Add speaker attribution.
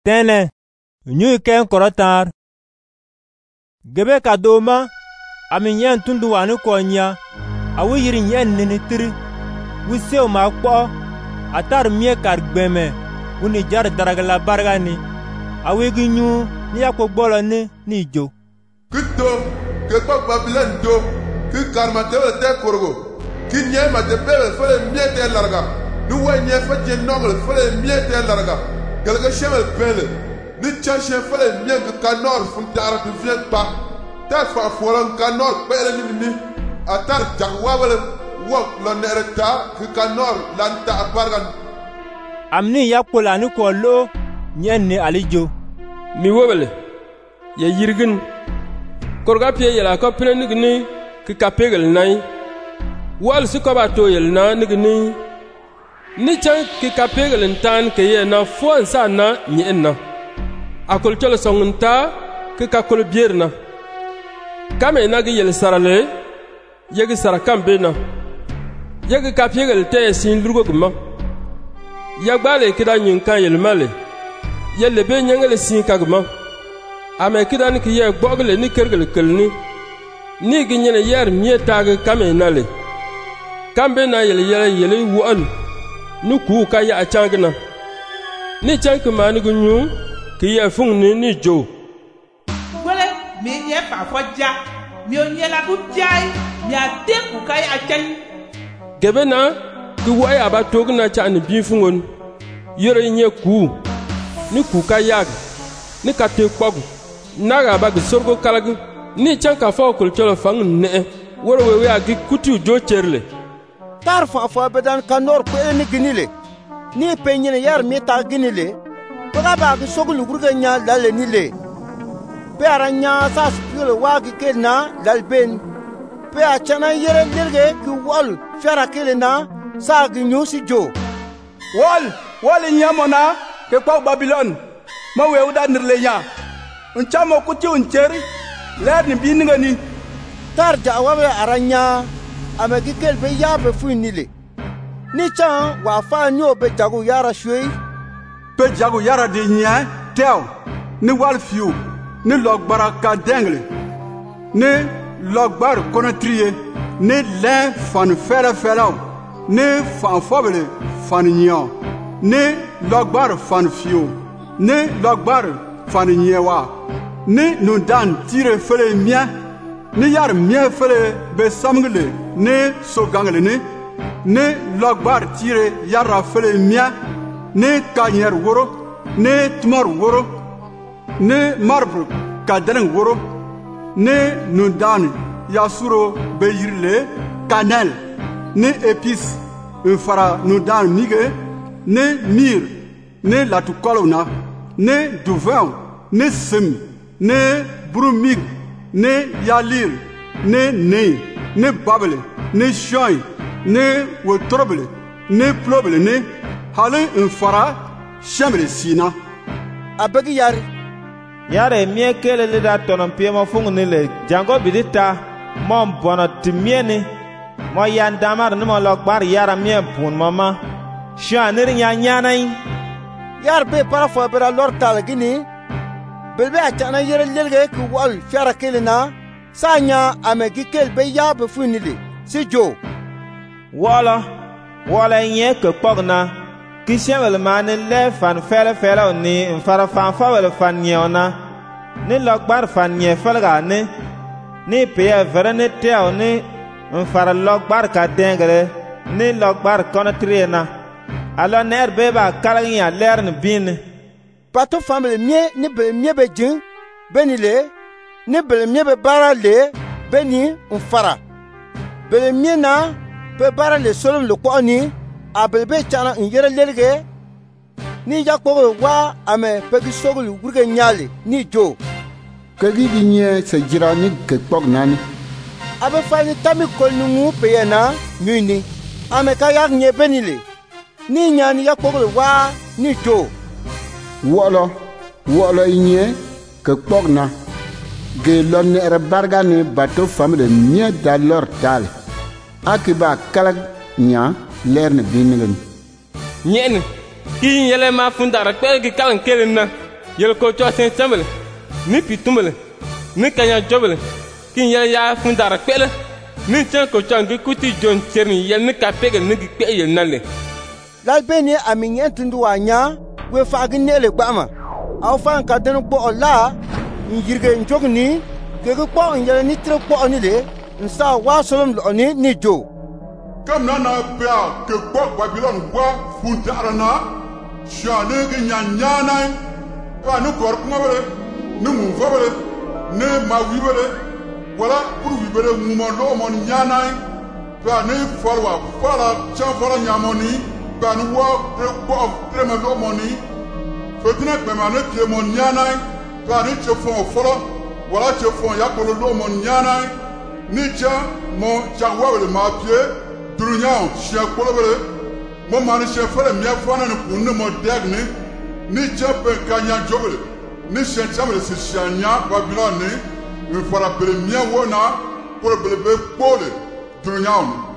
Speaker 1: Tene nyu ken korotar gebe ka doma ami nyen tundu wanu konya awu yiri nyen nini tiri wiseu ma kpo atar mie kar gbeme uni jar daragala bargani awi ginyu ni yakpo gbolo ni jo
Speaker 2: kito ke kwa Babylon do ki karma te te korgo ki nye ma te bebe fele mie te larga ni wa nye fa je nongel fele mie te larga galga shemel pele ni chache fele mie ke kanor fun tara tu vient pas ta fa folan kanor pele ni atar jagwa wala wo lo nereta ki kanor lanta bargan
Speaker 1: amni yakpola ni ko lo nyen ni alijo
Speaker 3: mi wobele ya yirgin korga pie yela ko pene nigni ki kapegel nay wal su ko ba to yel na nigni ni chan ki kapegel ntan ke ye na fon sa na nyenna akol tole songunta ki kakol bierna kame na gi yel sarale yegi sarakam bena yegi kapegel te sin lugo gma yagbale kida nyin kan yel male yelle be nyangale sin kagma ame kidan ki ye gbogle ni kergel kelni ni gi nyene yer mie tag kame nale kambe na yele wuan nu ku ka ya changna ni chank man gu nyu ki ye fung ni jo
Speaker 4: gole mi ye pa foja mi onyela ku jai mi ade ku ka ya chan
Speaker 3: gebe na ki wo ya ba togna cha ni bi fungon yore nye ku ni ku ka yag ni ka te kpogu naga ba gi sorgo kalag ni chanka fa ko cholo fang ne woro we agi kutu jo cherle
Speaker 5: tar fa bedan kanor ko ni ginile ni penyene yar mi ta ginile ko ga ba gi sogulu gurga nya dal ni le pe aranya sa spiro wa gi kelna dal ben pe a chana yere dirge ki wal fera kelna sa gi nyu si jo
Speaker 6: wal nyamona ke kwa Babylon ma we uda nirle nya unchamo kuti uncheri ler ni bininga ni
Speaker 5: tarja wawe aranya amagi kelbe ya be fuinile ni chan wa fa nyo be jagu yara shwe
Speaker 6: be jagu yara de nya tel ni wal fiu ni logbara ka dengle ni logbar konotriye ni le fan fela ni fan fobele fan nyo ni logbar fan fiu ni logbar fan nyewa ni nudan tire fele mia ni yar mia fele be samgle ni sogangle ni logbar tire yara fele mia ni kanyer woro ni tmor woro ni marbre kadren woro ni nudan yasuro be yirle kanel ni épice fara nudan mige ni mir ni latukolona ni duvin ni sim ni brumig ni yalir ni babele ni shoy ni wotrobele ni plobele ni hale fara shamre sina
Speaker 5: abegi
Speaker 1: yare mie kele le da tonon pie mo fung ni le jango bidita mom bono timieni mo yan damar ni mo lokbar yara mie pun mama sha ni nya nai
Speaker 5: yar be para fo bera lor tal gini belbe achana yere lelge ku wal fiara kelina sanya amegi kelbe ya be funile si jo
Speaker 1: wala nye ke pogna kishamel man le fan fela ni fara fan fa wel fan nyona ni lokbar fan nye felga ni pe vere ni teo ni fara lokbar ka dengre ni lokbar konotriena alo ner beba kalanya ler ni bin
Speaker 5: pato family mie ni be mie be jin benile ni be mie be bara le beni fara be mie na be bara le solom le ko ni abelbe chana yere lerge ni yakpo wa ame pegi sogul gurge nyale ni jo
Speaker 7: kegi binye se jira ni ke pok nani
Speaker 5: abe fani tami kol nu peyena nyuni ame ka yak nye benile ni nyani yakpo wa ni jo
Speaker 7: wolo inye ke pok na ge lon ne barga ni bato famile mie da lor tal akiba kala nya ler ne binigen
Speaker 3: nyen ki yele ma fundara pel ki kalan kelena yel ko cho sen tambel ni pitumbel ni kanya jobel kin yel ya fundara pele ni chen ko cho ngi kuti jon cherni yel ni ka pegel ni pe yel nalle
Speaker 5: lal beni aminyen tundu wanya we fagin ne le gbama aw fan ka den bo ola yirge njogni ke ko po yel ni tre po ni le nsa wa solom lo ni jo
Speaker 2: kam na bia ke ko Babylon wa fundara na shane ge nyanyana pa nu kor kuma bele nu mu fobele ne ma wibele wala pour wibele mu mo lo mon nyana pa ne folwa fala cha fala nyamoni pa nu wa tre ma lo moni fetuna pe ma ne pie mon nyana pa ne che fon folo wala che fon ya ko lo mon nyana ni cha mo cha wa le ma pie Durunyao, shia kolobele, mo mani shia fere mia fana ni kunne mo degne, ni chape kanya jobele, ni shia chamele si shia nya Babylon ni, mi fara bele mia wona, pour bele be pole, Durunyao.